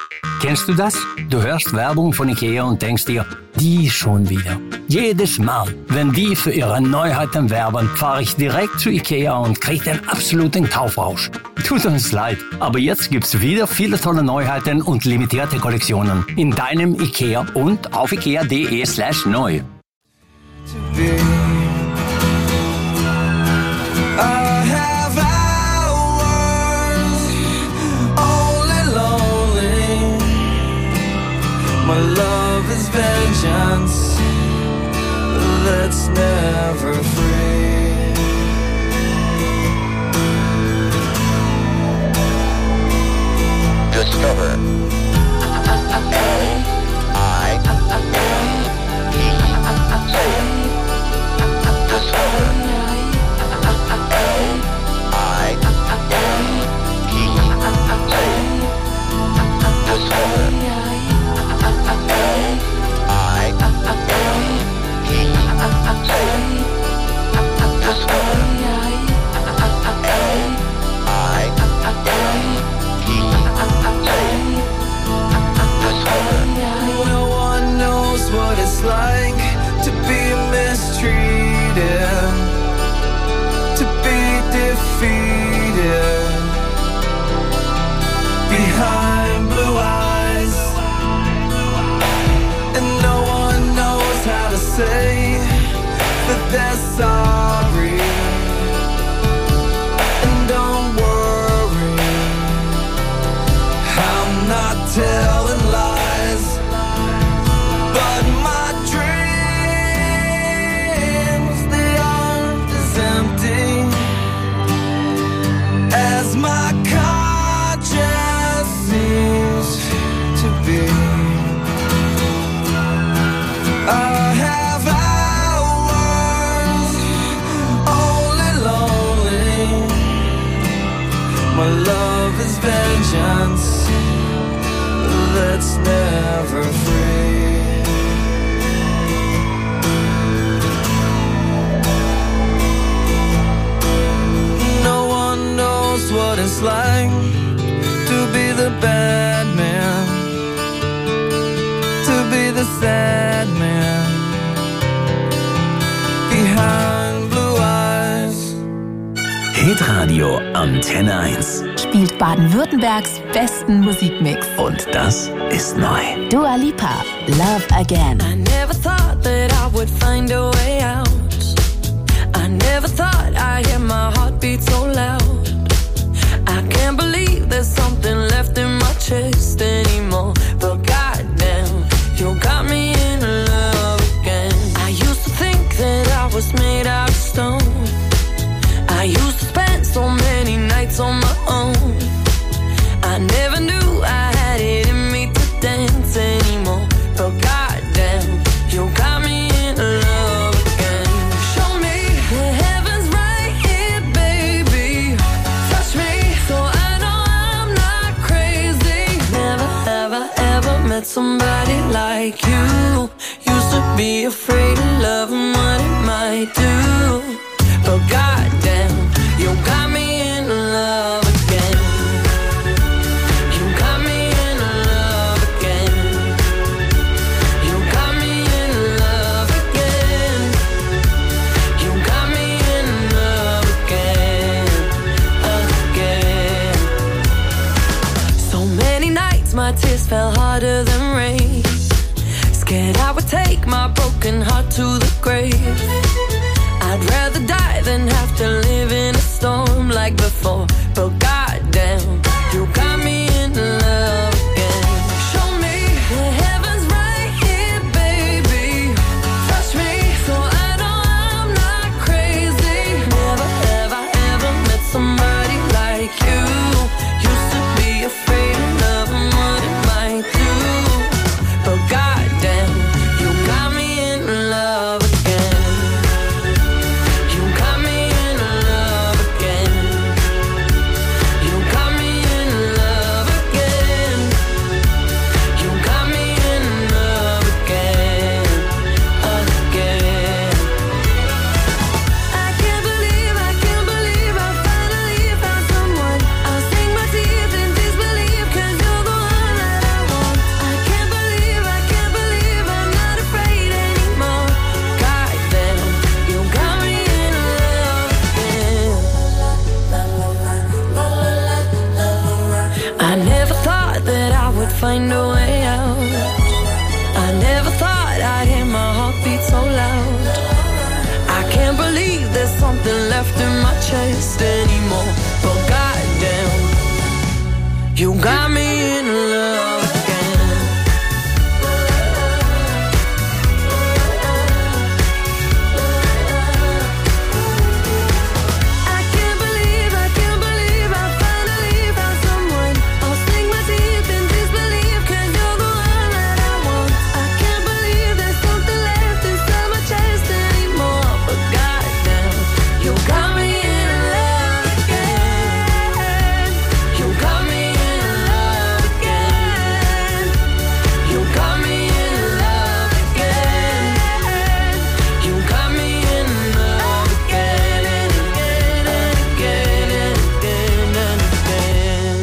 Kennst du das? Du hörst Werbung von Ikea und denkst dir, die schon wieder. Jedes Mal, wenn die für ihre Neuheiten werben, fahre ich direkt zu Ikea und kriege den absoluten Kaufrausch. Tut uns leid, aber jetzt gibt's wieder viele tolle Neuheiten und limitierte Kollektionen in deinem Ikea und auf ikea.de/neu. My love is vengeance that's never free. Discover what it's like to be mistreated, to be defeated behind blue eyes, and no one knows how to say that they're sorry. And don't worry, I'm not telling lies, but my dreams, they aren't as empty as my conscience seems to be. I have hours only lonely. My love is vengeance that's never free. What it's like to be the bad man, to be the sad man behind blue eyes. Hitradio Antenne 1 spielt Baden-Württembergs besten Musikmix. Und das ist neu. Dua Lipa, Love Again. I never thought that I would find a way out. I never thought I'd hear my heartbeat so loud. I can't believe there's something left in my chest anymore. But goddamn, you got me in love again. I used to think that I was made out of stone. I used to spend so many nights on my own. I never knew I had it in me to dance anymore. But goddamn, you got me in love again. Show me the heavens right here, baby. Touch me so I know I'm not crazy. Never have I ever met somebody like you. Used to be afraid of love and what it might do. But goddamn, you got me in love again. You got me in love again. You got me in love again. You got me in love again, again. So many nights my tears fell harder than rain. Scared I would take my broken heart to the grave. I'd rather die than have to live in a storm like before. But goddamn, you got me in love again. Show me the heavens right here, baby. Touch me so I know I'm not crazy. Never have I ever met somebody like you. Used to be afraid of love and what it might do. But goddamn, you got me in love again. You got me in love again. You got me find a way out. I never thought I'd hear my heartbeat so loud. I can't believe there's something left in my chest anymore. But goddamn, you got me in love again. I can't believe I finally found someone. I'll sink my teeth in disbelief, 'cause you're the one that I want. I can't believe there's something left inside my chest anymore. But goddamn, you got me in love again. You got me in love again. You got me in love again. You got me in love again and again and again and again and again.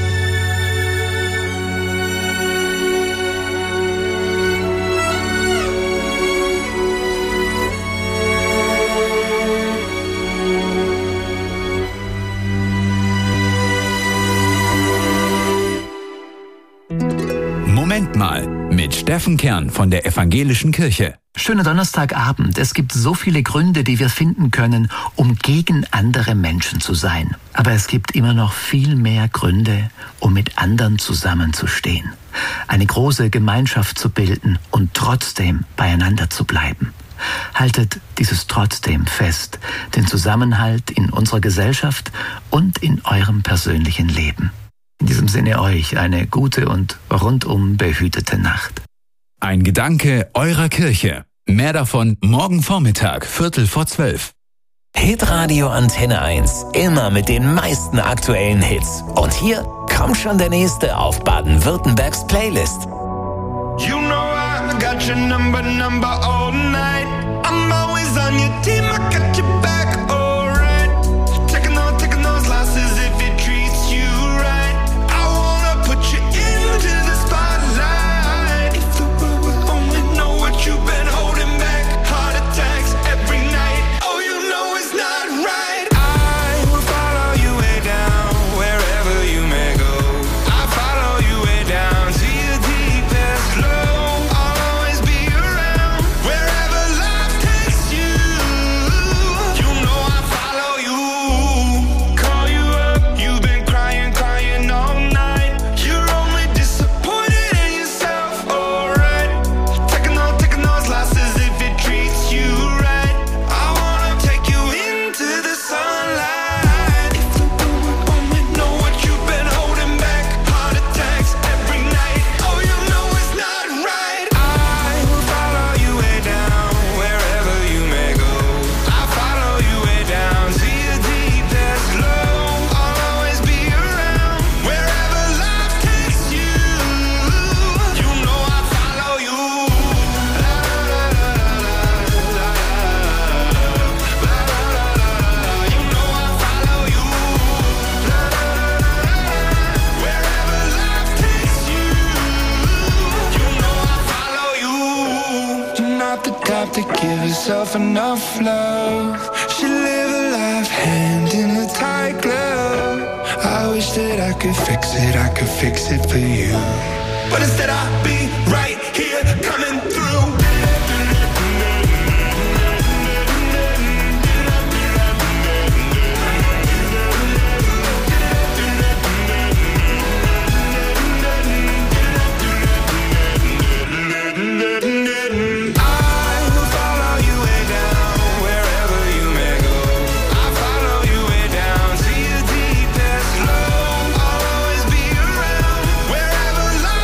Moment mal mit Steffen Kern von der Evangelischen Kirche. Schöner Donnerstagabend. Es gibt so viele Gründe, die wir finden können, um gegen andere Menschen zu sein. Aber es gibt immer noch viel mehr Gründe, um mit anderen zusammenzustehen. Eine große Gemeinschaft zu bilden und trotzdem beieinander zu bleiben. Haltet dieses trotzdem fest, den Zusammenhalt in unserer Gesellschaft und in eurem persönlichen Leben. In diesem Sinne euch eine gute und rundum behütete Nacht. Ein Gedanke eurer Kirche. Mehr davon morgen Vormittag, 11:45. Hitradio Antenne 1. Immer mit den meisten aktuellen Hits. Und hier kommt schon der nächste auf Baden-Württembergs Playlist. You know I got your number all night. I'm always on your team, I got your back, alright. Taking those losses if it treats you right. I wanna put you into the spotlight. If the world would only know what you've been holding back. Heart attacks every night. Oh, you know it's not right. I will follow you way down, wherever you may go. I follow you way down to your deepest low. I'll always be around, wherever life takes you. You know I follow you. Call you up, you've been crying all night. You're only disappointed in yourself, alright. Taking those losses if it treats you right. I wanna take you into the sunlight. If the world would only know what you've been holding back. Heart attacks every night. Oh, you know it's not right. I will follow you way down, wherever you may go. I follow you way down to your deepest low. I'll always be around, wherever life takes you. You know I follow you. La la la la la la la la. You know I follow you. La la la la la. Wherever life takes you. You know I follow you. You're not the type to give yourself enough love. Should live a life hand in a tight glove. I wish that I could fix it for you. But instead I'll be right here coming through. I will follow you way down, wherever you may go. I follow you way down to your deepest low. I'll always be around, wherever life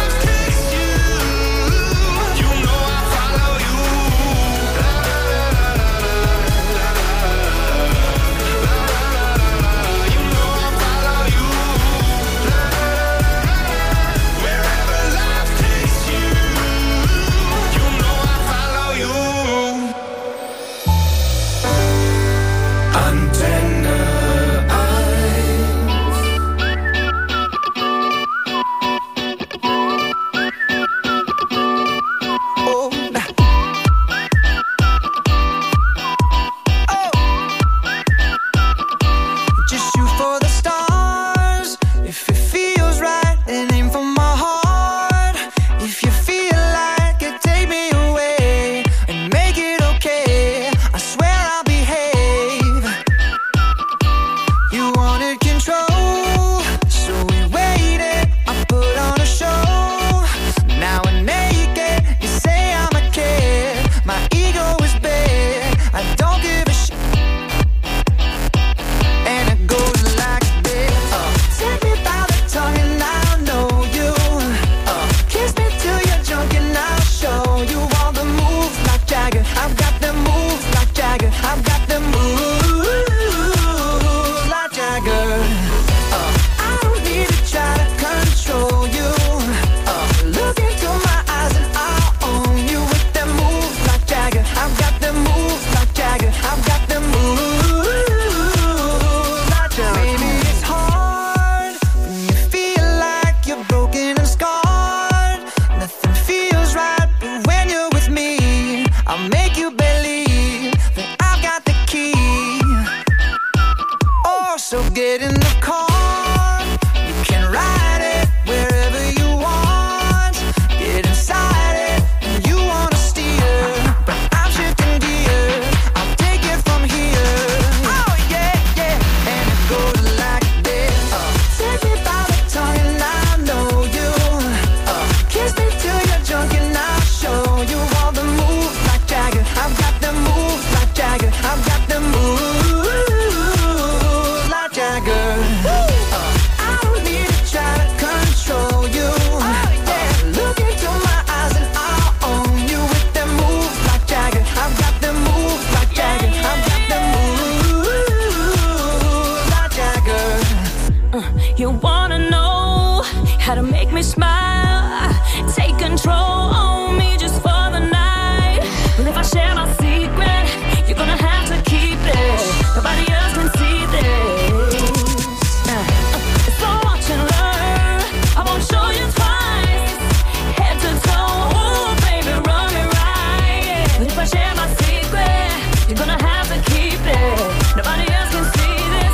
smile. Take control on me just for the night. But if I share my secret, you're gonna have to keep it. Nobody else can see this. So watch and learn. I won't show you twice. Head to toe, ooh, baby, run me right. But if I share my secret, you're gonna have to keep it. Nobody else can see this.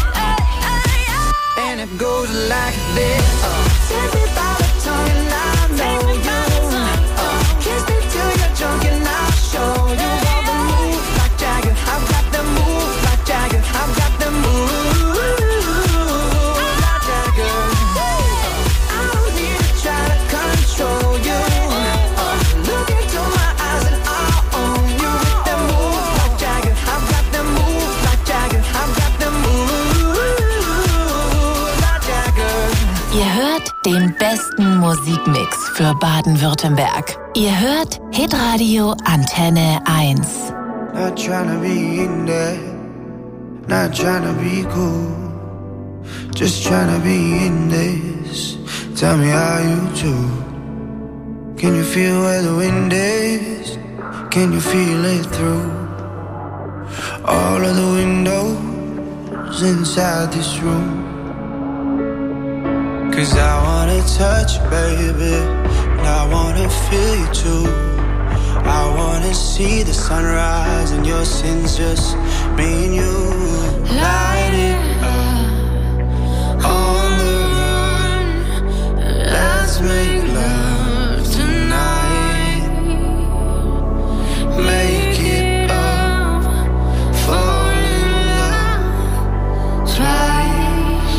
And it goes like this. Take me by the tongue and I know you. Kiss me till you're drunk and I'll show you all the moves like Jagger. I've got the moves like Jagger. I've got the moves like Jagger. I don't need to try to control you. Look into my eyes and I'll own you with the moves like Jagger. I've got the moves like Jagger. I've got the moves like Jagger. Ihr hört den besten Musikmix für Baden-Württemberg. Ihr hört Hitradio Antenne 1. Not tryna be in there, not tryna be cool, just tryna be in this. Tell me how you do. Can you feel where the wind is? Can you feel it through all of the windows inside this room? 'Cause I wanna touch you, baby, and I wanna feel you too. I wanna see the sunrise and your sins, just me and you. Light it up on the run. Let's make love tonight. Make it up, fall in love twice.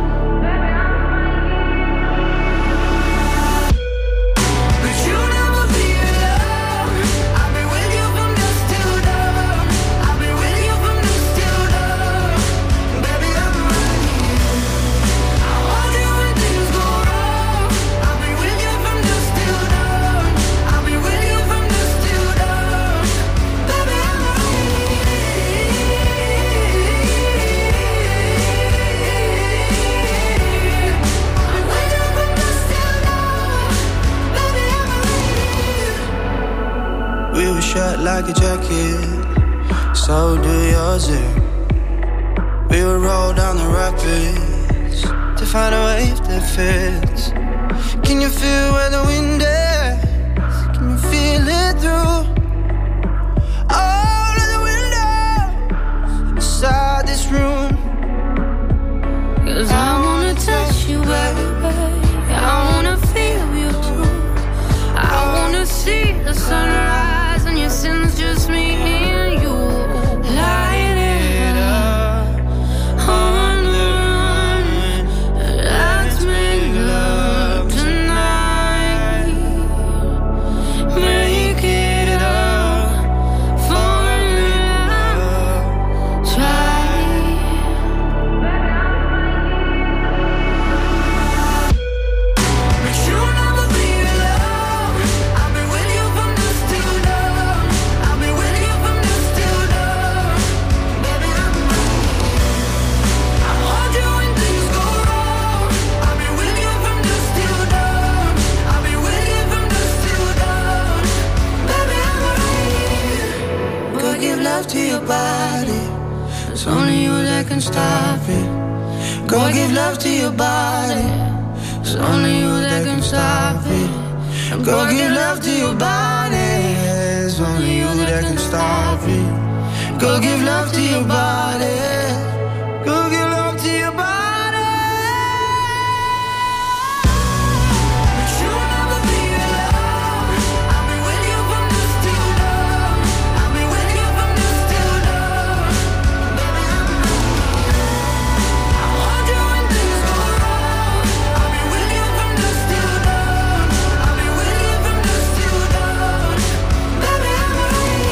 But you never be alone. I'll be with you from dusk till dawn. I'll be with you from dusk till dawn. Baby, I'm right here. I want you when things go wrong. I'll be with you from dusk till dawn. I'll be with you from dusk till dawn. Baby, I'm right here. I'm with you from dusk till dawn. Baby, I'm right here. We were shut like a jacket, so do yours. We would roll down the rapids to find a wave that fits. Can you feel where the wind is? Can you feel it through all of the windows inside this room? 'Cause I wanna touch you, baby. I wanna feel you too. I wanna see the sunrise and your sins, just me and you. Light it up on the run. Let's make love tonight. Make it up, fall in love twice. But you'll never be alone. I'll be with you from dusk till dawn. I'll be with you from dusk till dawn. Baby, I'm right here. I want you when things go wrong. I'll be with you from dusk till dawn. I'll be with you from dusk till dawn. Baby, I'm right here. Go give love to your body. It's only you that can stop it. Go give love to your body. It's only you that can stop it. Go give love to your body. It's only you that can stop it. Go give love to your body. Go give love to your body. But you'll never be alone. I'll be with you from dusk till dawn. I'll be with you from dusk till dawn. Baby, I'm right here. I want you when things go wrong. I'll be with you from dusk till dawn. I'll be with you from dusk till dawn. Baby, I'm right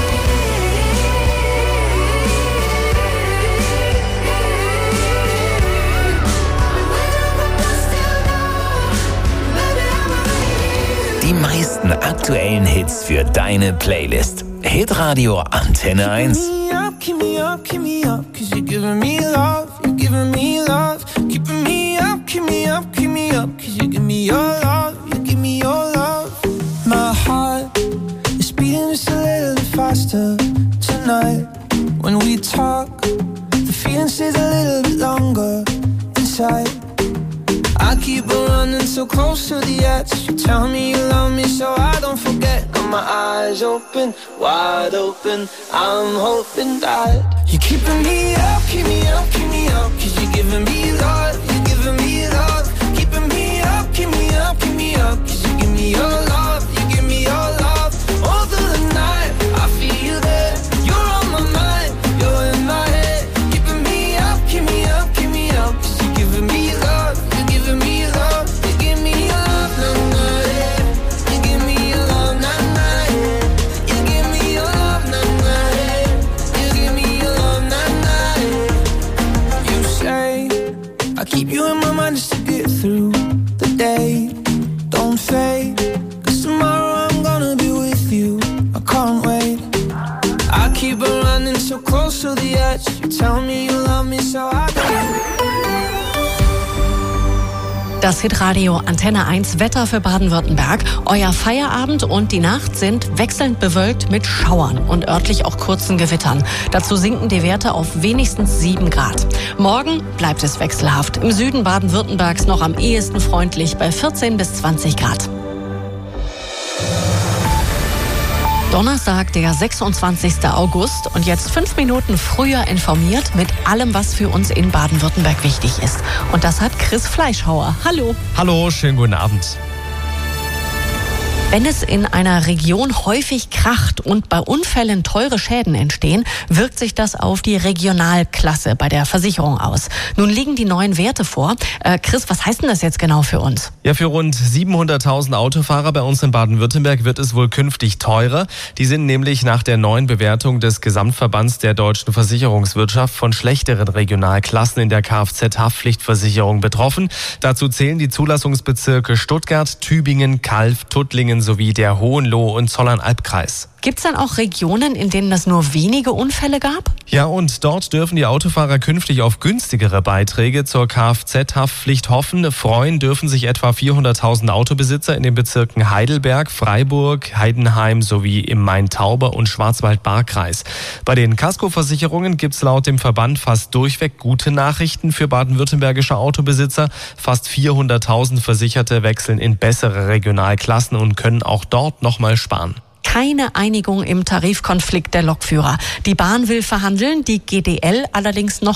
Die meisten aktuellen Hits für deine Playlist. Hitradio Antenne 1. Keep me up, 'cause you're giving me love, keeping me up, keep me up, 'cause you give me your love. tight. I keep on running so close to the edge. You tell me you love me so I don't forget. Got my eyes open, wide open. I'm hoping that you're keeping me up, keep me up, keep me up. 'Cause you're giving me love, you're giving me love. Keeping me up, keep me up, keep me up. 'Cause you give me your love, you give me your love. All through the night, I feel you there. You're on my mind, you're in my head. Keeping me up, keep me up, keep me up. 'Cause you're giving me love, you're giving me love. You give me your love, nah, nah, yeah. You give me your love, nah, nah, yeah. You give me your love, nah, nah, yeah. You give me your love, nah, nah, yeah. You say I keep you in my mind just to get through the day. Don't fade, 'cause tomorrow I'm gonna be with you. I can't wait. I keep on running so close to the edge. You tell me you love me so I don't. Das Hitradio Antenne 1 Wetter für Baden-Württemberg. Euer Feierabend und die Nacht sind wechselnd bewölkt mit Schauern und örtlich auch kurzen Gewittern. Dazu sinken die Werte auf wenigstens 7 Grad. Morgen bleibt es wechselhaft. Im Süden Baden-Württembergs noch am ehesten freundlich bei 14 bis 20 Grad. Donnerstag, der 26. August und jetzt 5 Minuten früher informiert mit allem, was für uns in Baden-Württemberg wichtig ist. Und das hat Chris Fleischhauer. Hallo. Hallo, schönen guten Abend. Wenn es in einer Region häufig kracht und bei Unfällen teure Schäden entstehen, wirkt sich das auf die Regionalklasse bei der Versicherung aus. Nun liegen die neuen Werte vor. Chris, was heißt denn das jetzt genau für uns? Ja, für rund 700.000 Autofahrer bei uns in Baden-Württemberg wird es wohl künftig teurer. Die sind nämlich nach der neuen Bewertung des Gesamtverbands der deutschen Versicherungswirtschaft von schlechteren Regionalklassen in der Kfz-Haftpflichtversicherung betroffen. Dazu zählen die Zulassungsbezirke Stuttgart, Tübingen, Calw, Tuttlingen sowie der Hohenlohe- und Zollernalbkreis. Gibt es dann auch Regionen, in denen es nur wenige Unfälle gab? Ja, und dort dürfen die Autofahrer künftig auf günstigere Beiträge zur Kfz-Haftpflicht hoffen. Freuen dürfen sich etwa 400.000 Autobesitzer in den Bezirken Heidelberg, Freiburg, Heidenheim sowie im Main-Tauber- und Schwarzwald-Baar-Kreis. Bei den Kaskoversicherungen gibt es laut dem Verband fast durchweg gute Nachrichten für baden-württembergische Autobesitzer. Fast 400.000 Versicherte wechseln in bessere Regionalklassen und können auch dort nochmal sparen. Keine Einigung im Tarifkonflikt der Lokführer. Die Bahn will verhandeln, die GDL allerdings noch